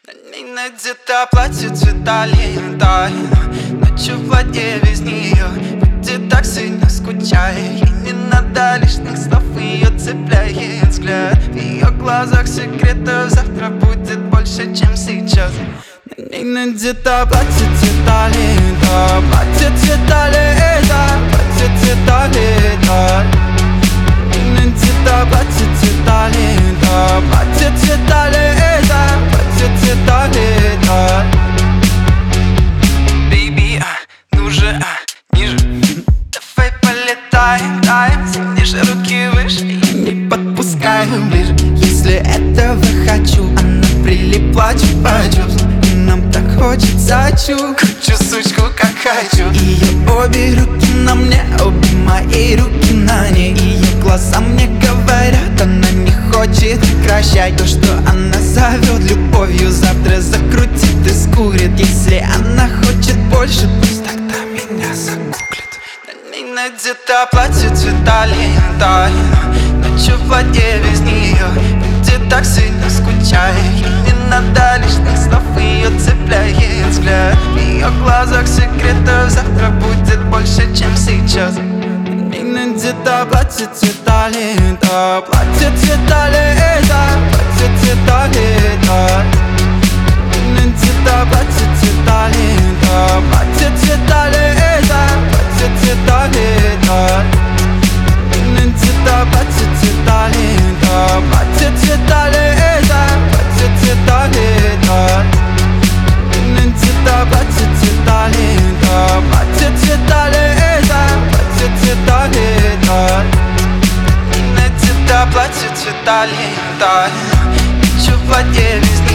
На ней надето платье цвета лента, ночью в воде без нее будет так сильно скучает. И не надо лишних слов, ее цепляет взгляд. В ее глазах секретов завтра будет больше, чем сейчас. На ней надето платье цвета лента, платье цвета лета, платье цвета лета. На ней надето платье цвета лента, платье цвета лета, платье цвета лета. Baby, ну же, ниже. Давай полетаем, ниже, руки выше. Я не подпускаю ближе. Если этого хочу, она прилипла чупа-чупс. И нам так хочется кручу сучку, как хочу. Ее обе руки на мне, обе мои руки на ней. Ее глаза мне говорят, она не хочет прекращать. То, что она зовет любовью, завтра закрутит и скурит. Если она хочет больше, пусть тогда меня загуглит. На ней надето платье цвета лента, ночью в воде без нее будет так сильно скучает. Не надо лишних слов, ее цепляет взгляд. В ее глазах секретов завтра будет больше, чем сейчас. На ней надето платье цвета лента, платье цвета лета, платье цвета лета. На ней надето платье цвета лента, платье цвета лета, платье цвета лета. На ней надето платье цвета лента, платье цвета лета, платье цвета лета. На ней надето платье цвета лента, платье цвета лета, платье цвета лета. На ней надето платье цвета лента, ночью в воде без нее